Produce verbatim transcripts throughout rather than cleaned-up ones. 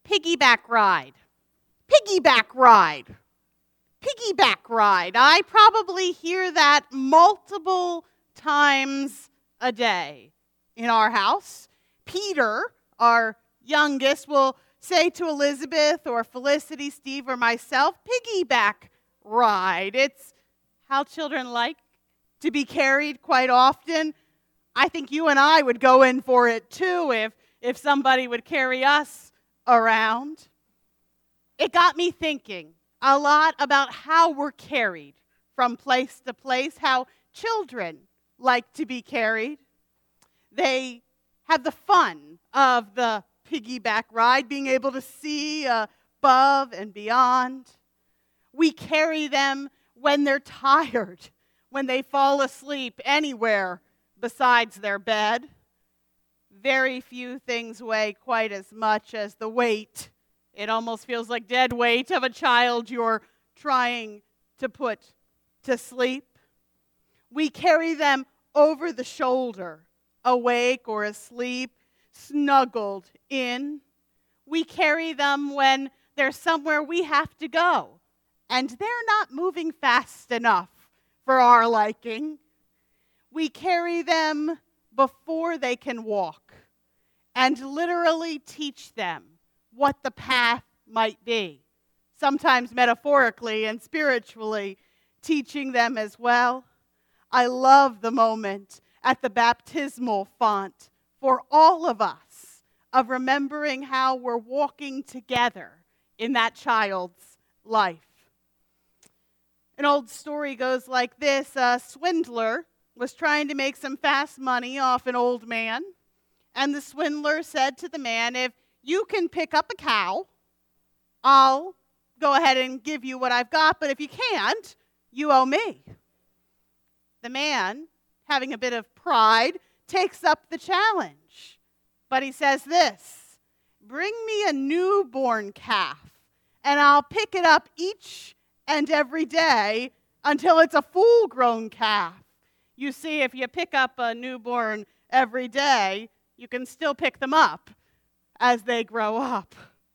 Piggyback ride. Piggyback ride. Piggyback ride. I probably hear that multiple times a day in our house. Peter, our youngest, will say to Elizabeth or Felicity, Steve, or myself, piggyback ride. It's how children like to be carried quite often. I think you and I would go in for it too if, if somebody would carry us around. It got me thinking a lot about how we're carried from place to place, how children like to be carried. They have the fun of the piggyback ride, being able to see above and beyond. We carry them when they're tired, when they fall asleep anywhere besides their bed. Very few things weigh quite as much as the weight. It almost feels like dead weight of a child you're trying to put to sleep. We carry them over the shoulder, awake or asleep, snuggled in. We carry them when there's somewhere we have to go, and they're not moving fast enough for our liking. We carry them before they can walk and literally teach them what the path might be, sometimes metaphorically and spiritually teaching them as well. I love the moment at the baptismal font for all of us of remembering how we're walking together in that child's life. An old story goes like this. A swindler was trying to make some fast money off an old man, and the swindler said to the man, if you can pick up a cow, I'll go ahead and give you what I've got, but if you can't, you owe me. The man, having a bit of pride, takes up the challenge. But he says this, bring me a newborn calf, and I'll pick it up each and every day until it's a full-grown calf. You see, if you pick up a newborn every day, you can still pick them up as they grow up.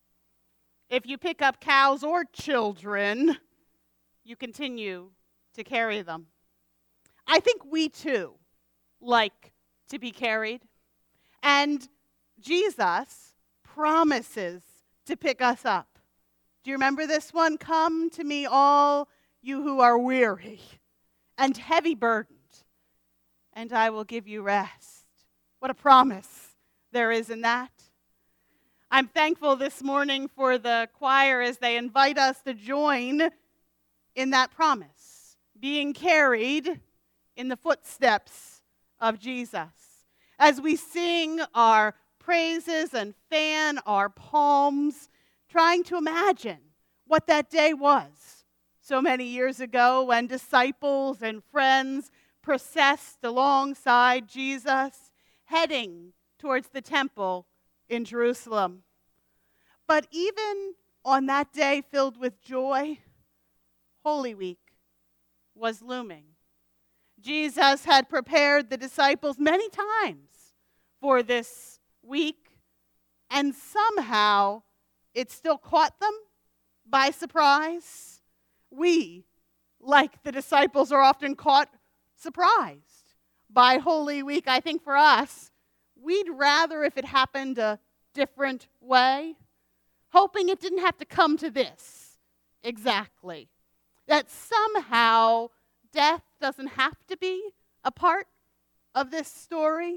If you pick up cows or children, you continue to carry them. I think we too like to be carried. And Jesus promises to pick us up. Do you remember this one? Come to me, all you who are weary and heavy burdened, and I will give you rest. What a promise there is in that. I'm thankful this morning for the choir as they invite us to join in that promise, being carried in the footsteps of Jesus. As we sing our praises and fan our palms, trying to imagine what that day was so many years ago when disciples and friends processed alongside Jesus, heading towards the temple in Jerusalem. But even on that day filled with joy, Holy Week was looming. Jesus had prepared the disciples many times for this week, and somehow it still caught them by surprise. We, like the disciples, are often caught surprised by Holy Week. I think for us, we'd rather if it happened a different way, hoping it didn't have to come to this exactly. That somehow death doesn't have to be a part of this story.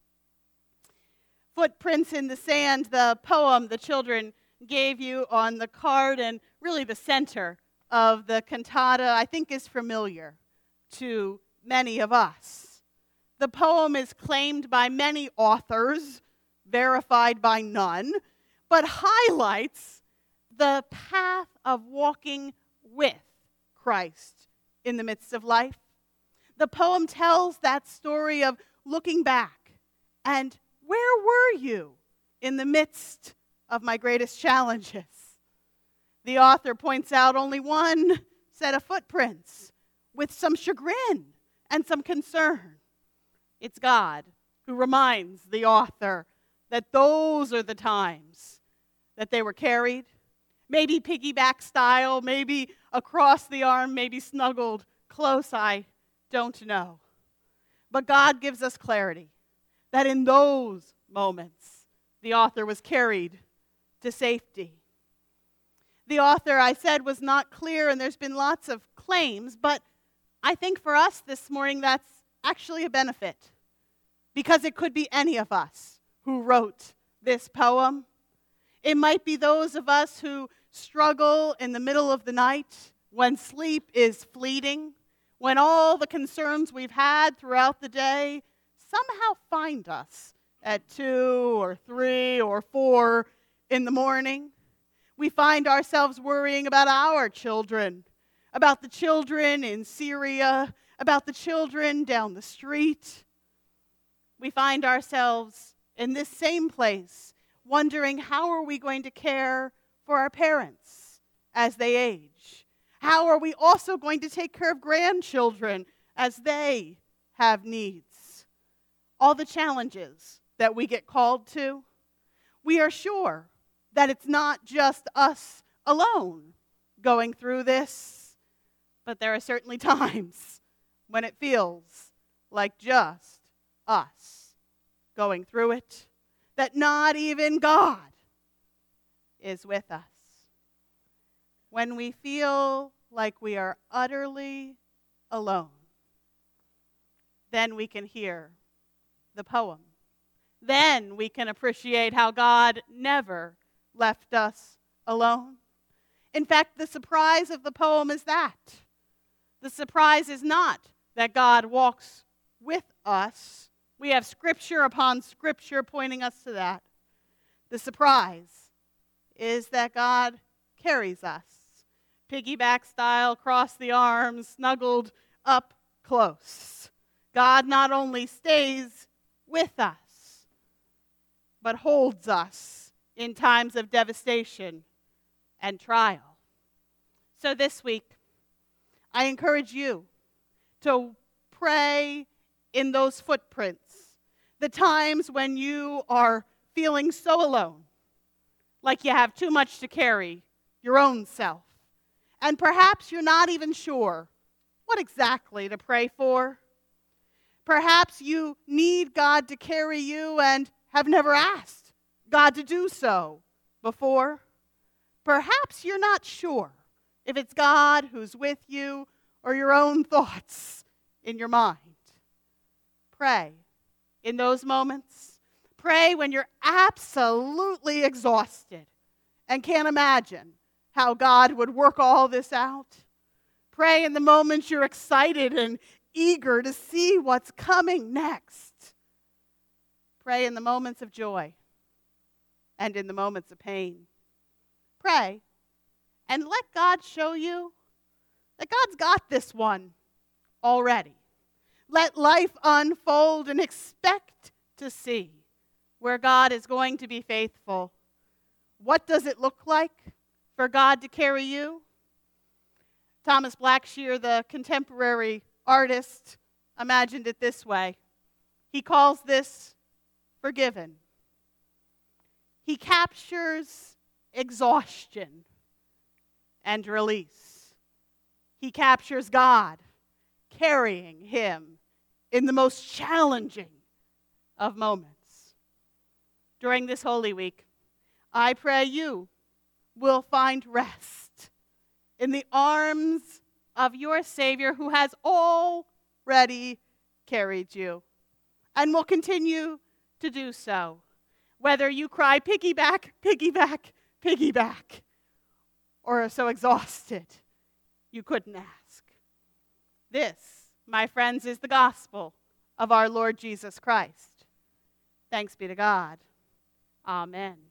Footprints in the Sand, the poem the children gave you on the card, and really the center of the cantata, I think is familiar to many of us. The poem is claimed by many authors, verified by none, but highlights the path of walking with Christ in the midst of life. The poem tells that story of looking back and where were you in the midst of my greatest challenges? The author points out only one set of footprints with some chagrin and some concern. It's God who reminds the author that those are the times that they were carried, maybe piggyback style, maybe across the arm, maybe snuggled close, I don't know. But God gives us clarity that in those moments, the author was carried to safety. The author, I said, was not clear, and there's been lots of claims, but I think for us this morning that's actually a benefit, because it could be any of us who wrote this poem. It might be those of us who struggle in the middle of the night when sleep is fleeting, when all the concerns we've had throughout the day somehow find us at two or three or four in the morning. We find ourselves worrying about our children, about the children in Syria, about the children down the street. We find ourselves in this same place, wondering how are we going to care for our parents as they age? How are we also going to take care of grandchildren as they have needs? All the challenges that we get called to, we are sure that it's not just us alone going through this, but there are certainly times when it feels like just us going through it, that not even God is with us. When we feel like we are utterly alone, then we can hear the poem. Then we can appreciate how God never left us alone. In fact, the surprise of the poem is that. The surprise is not that God walks with us. We have scripture upon scripture pointing us to that. The surprise is that God carries us, piggyback style, across the arms, snuggled up close. God not only stays with us, but holds us in times of devastation and trial. So this week, I encourage you to pray in those footprints, the times when you are feeling so alone, like you have too much to carry your own self. And perhaps you're not even sure what exactly to pray for. Perhaps you need God to carry you and have never asked God to do so before. Perhaps you're not sure if it's God who's with you or your own thoughts in your mind. Pray in those moments. Pray when you're absolutely exhausted and can't imagine how God would work all this out. Pray in the moments you're excited and eager to see what's coming next. Pray in the moments of joy and in the moments of pain. Pray and let God show you that God's got this one already. Let life unfold and expect to see where God is going to be faithful. What does it look like for God to carry you? Thomas Blackshear, the contemporary artist, imagined it this way. He calls this forgiven. He captures exhaustion and release. He captures God carrying him in the most challenging of moments. During this Holy Week, I pray you will find rest in the arms of your Savior who has already carried you and will continue to do so, whether you cry piggyback, piggyback, piggyback, or are so exhausted you couldn't ask. This, my friends, is the gospel of our Lord Jesus Christ. Thanks be to God. Amen.